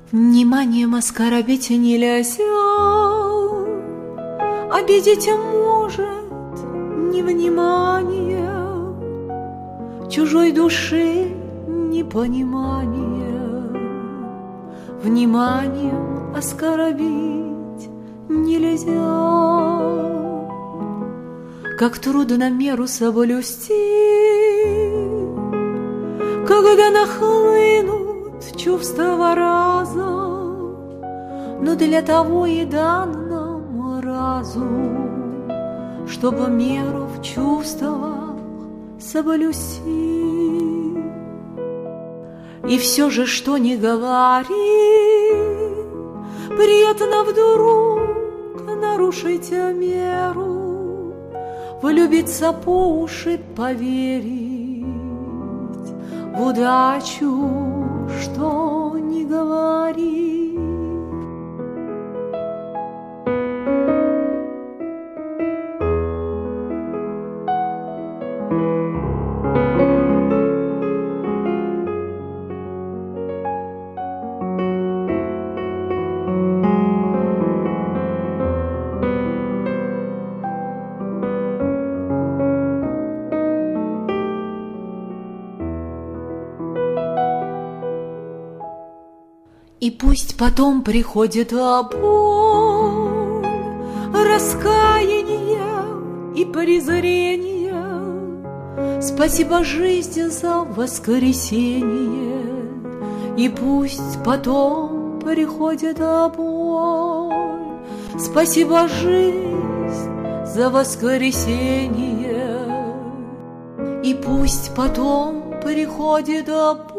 Вниманием оскорбить нельзя, обидеть может невнимание, чужой души непонимание. Вниманием оскорбить нельзя. Как трудно меру соблюсти, когда нахлынут чувства разом, но для того и дан нам разум, чтобы меру в чувствах соблюсти. И все же, что ни говори, приятно вдруг нарушить меру, влюбиться по уши, поверить в удачу, что ни говори. И пусть потом приходит боль, раскаяние и презрение. Спасибо жизни за воскресенье. И пусть потом приходит боль, спасибо жизнь за воскресенье. И пусть потом приходит боль,